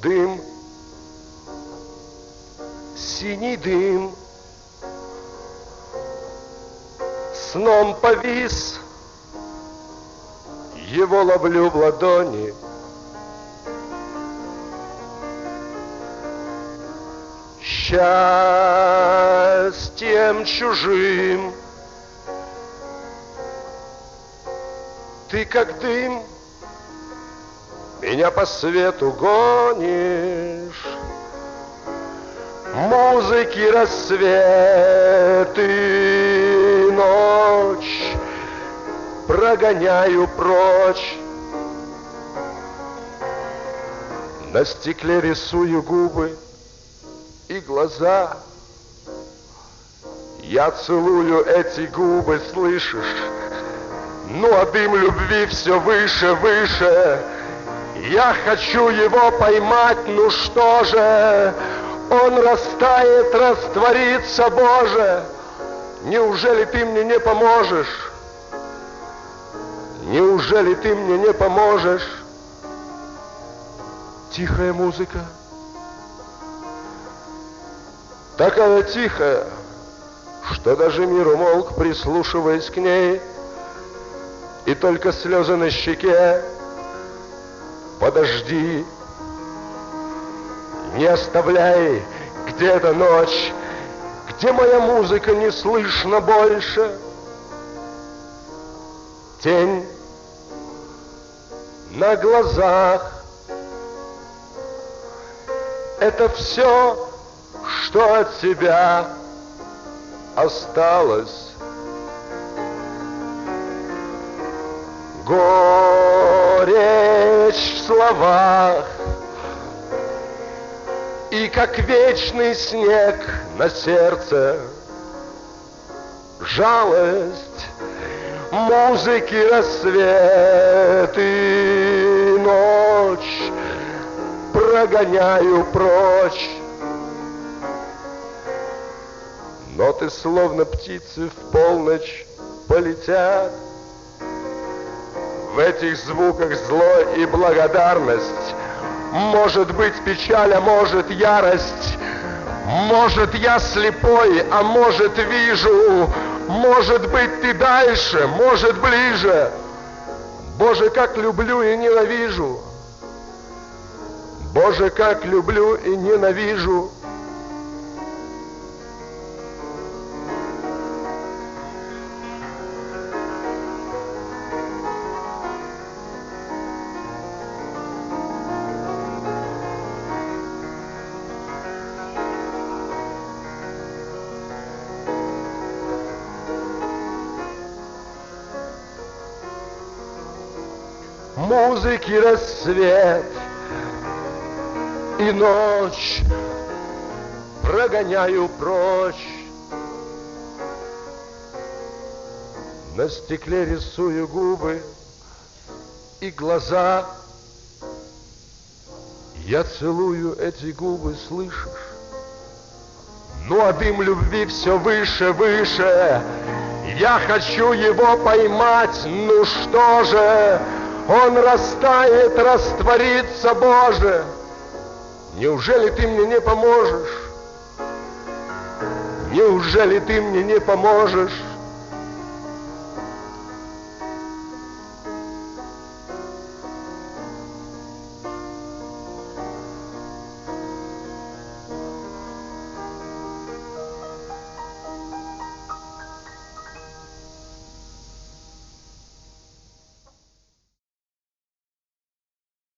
Дым, синий дым, сном повис, его ловлю в ладони. Счастьем чужим ты, как дым, меня по свету гонишь. Музыки рассветы, ночь прогоняю прочь. На стекле рисую губы и глаза. Я целую эти губы, слышишь? Ну а дым любви все выше, выше. Я хочу его поймать, ну что же? Он растает, растворится, Боже. Неужели ты мне не поможешь? Неужели ты мне не поможешь? Тихая музыка, такая тихая, что даже мир умолк, прислушиваясь к ней, и только слезы на щеке. Подожди, не оставляй, где-то ночь, где моя музыка не слышно больше. Тень на глазах — это все, что от тебя осталось. Горечь в словах и как вечный снег на сердце жалость музыки рассветы, ночь прогоняю прочь. Ноты словно птицы в полночь полетят. В этих звуках зло и благодарность. Может быть печаль, а может ярость. Может я слепой, а может вижу. Может быть ты дальше, может ближе. Боже, как люблю и ненавижу. Боже, как люблю и ненавижу. Музыки рассвет и ночь прогоняю прочь. На стекле рисую губы и глаза. Я целую эти губы, слышишь? Ну а дым любви все выше, выше. Я хочу его поймать, ну что же? Он растает, растворится, Боже. Неужели ты мне не поможешь? Неужели ты мне не поможешь?